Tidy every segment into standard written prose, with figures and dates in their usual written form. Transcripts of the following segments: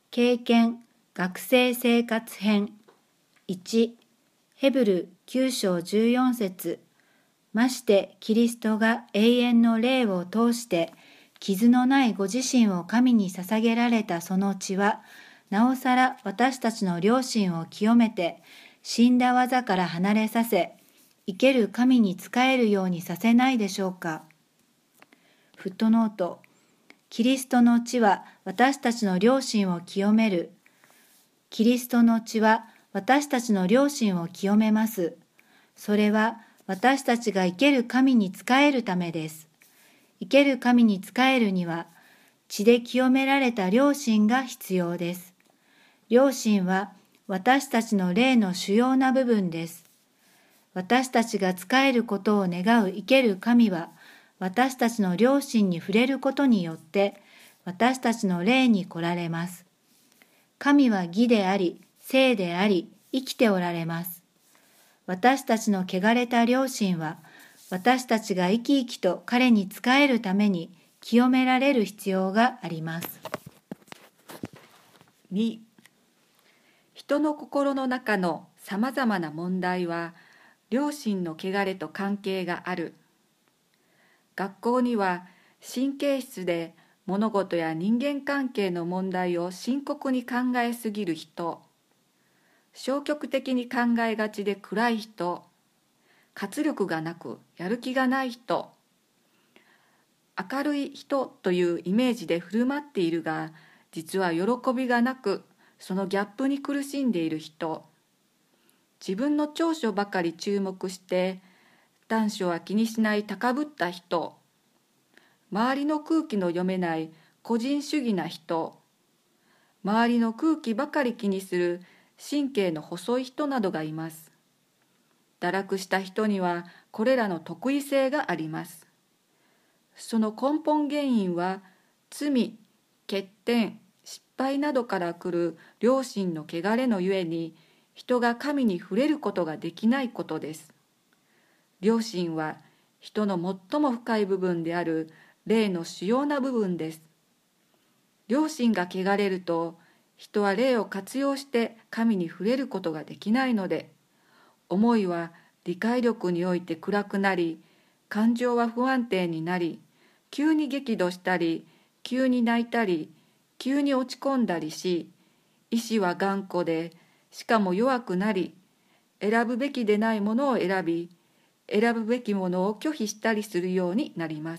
経験学生生活編1ヘブル9章14節ましてキリストが永遠の霊を通して傷のないご自身を神に捧げられたその血はなおさら私たちの良心を清めて死んだ技から離れさせ生ける神に仕えるようにさせないでしょうか。フットノート。キリストの血は私たちの良心を清める。キリストの血は私たちの良心を清めます。それは私たちが生ける神に仕えるためです。生ける神に仕えるには血で清められた良心が必要です。良心は私たちの霊の主要な部分です。私たちが仕えることを願う生ける神は私たちの良心に触れることによって私たちの霊に来られます。神は義であり、聖であり、生きておられます。私たちの汚れた良心は私たちが生き生きと彼に仕えるために清められる必要があります。 2. 人の心の中のさまざまな問題は良心の汚れと関係がある。学校には神経質で物事や人間関係の問題を深刻に考えすぎる人、消極的に考えがちで暗い人、活力がなくやる気がない人、明るい人というイメージで振る舞っているが、実は喜びがなくそのギャップに苦しんでいる人、自分の長所ばかり注目して短所は気にしない高ぶった人、周りの空気の読めない個人主義な人、周りの空気ばかり気にする神経の細い人などがいます。堕落した人にはこれらの特異性があります。その根本原因は罪、欠点、失敗などから来る良心の汚れのゆえに人が神に触れることができないことです。良心は人の最も深い部分である霊の主要な部分です。良心が汚れると人は霊を活用して神に触れることができないので、思いは理解力において暗くなり、感情は不安定になり、急に激怒したり、急に泣いたり、急に落ち込んだりし、意志は頑固で、しかも弱くなり、選ぶべきでないものを選び、選ぶべきものを拒否したりするようになります。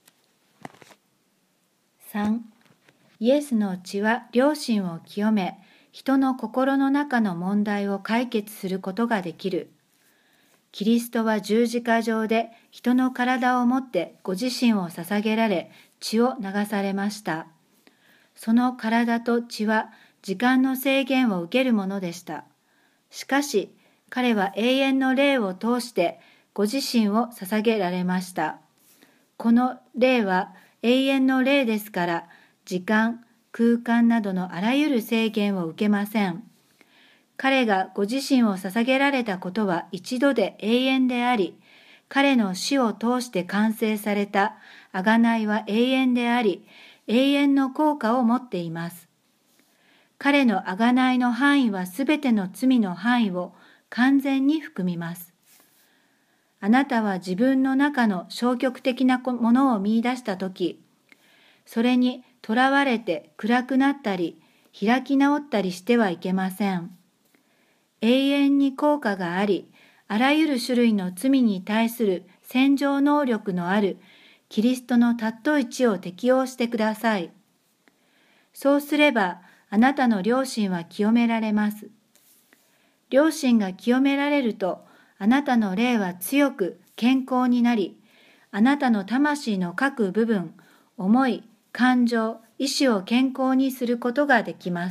3. イエスの血は良心を清め、人の心の中の問題を解決することができる。キリストは十字架上で人の体をもってご自身を捧げられ、血を流されました。その体と血は時間の制限を受けるものでした。しかし、彼は永遠の霊を通してご自身を捧げられました。この霊は永遠の霊ですから、時間、空間などのあらゆる制限を受けません。彼がご自身を捧げられたことは一度で永遠であり、彼の死を通して完成された贖いは永遠であり、永遠の効果を持っています。彼の贖いの範囲はすべての罪の範囲を完全に含みます。あなたは自分の中の消極的なものを見出したとき、それにとらわれて暗くなったり、開き直ったりしてはいけません。永遠に効果があり、あらゆる種類の罪に対する洗浄能力のあるキリストの尊い血を適用してください。そうすれば、あなたの良心は清められます。良心が清められると、あなたの霊は強く健康になり、あなたの魂の各部分、思い、感情、意志を健康にすることができます。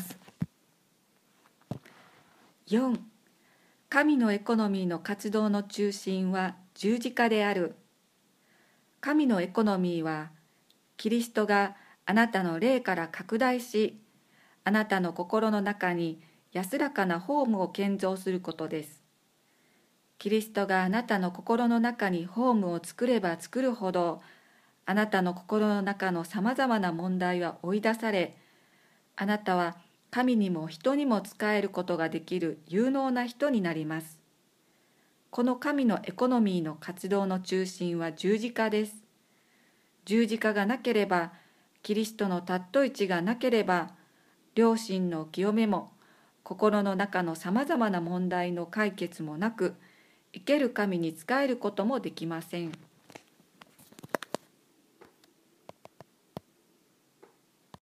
4. 神のエコノミーの活動の中心は十字架である。神のエコノミーは、キリストがあなたの霊から拡大し、あなたの心の中に安らかなホームを建造することです。キリストがあなたの心の中にホームを作れば作るほど、あなたの心の中のさまざまな問題は追い出され、 あなたは神にも人にも仕えることができる有能な人になります。この神のエコノミーの活動の中心は十字架です。十字架がなければ、キリストの尊い血がなければ、良心の清めも、心の中のさまざまな問題の解決もなく、生ける神に仕えることもできません。